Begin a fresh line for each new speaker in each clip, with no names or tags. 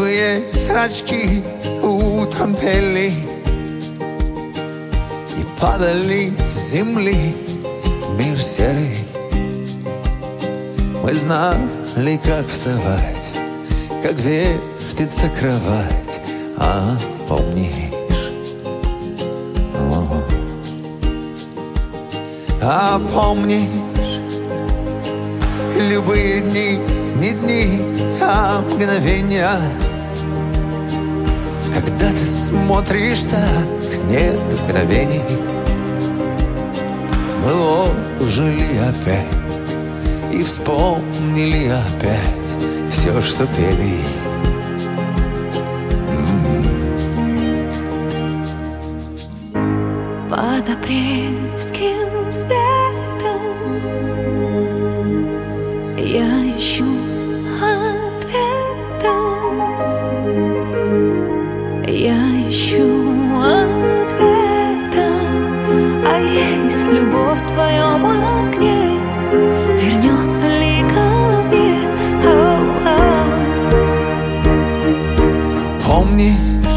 Голубые зрачки утром пели и падали с земли в мир серый. Мы знали, как вставать, как вертится кровать, а помнишь? А помнишь любые дни, не дни, а мгновения, когда ты смотришь так, нет мгновений. Мы ожили опять и вспомнили опять все, что пели.
Под апрельским светом я ищу ответа. Я ищу ответа. А есть любовь в твоем огне, вернется ли ко мне?
Помнишь,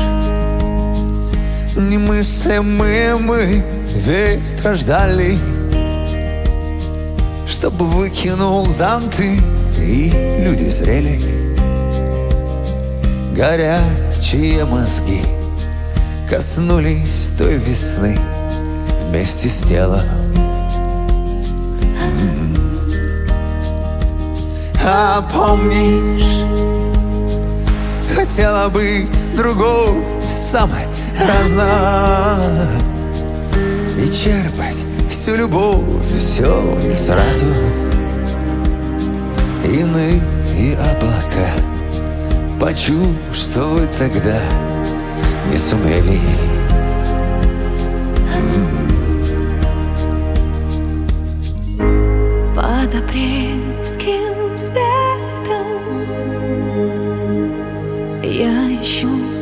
немыслимые мы ветра ждали, чтобы выкинул зонты, и люди зрели. Горячие мозги коснулись той весны вместе с телом. А помнишь, хотела быть другой, самой разной, и черпать всю любовь, все и сразу. Иные облака почувствовать тогда не сумели.
Под апрельским светом я ищу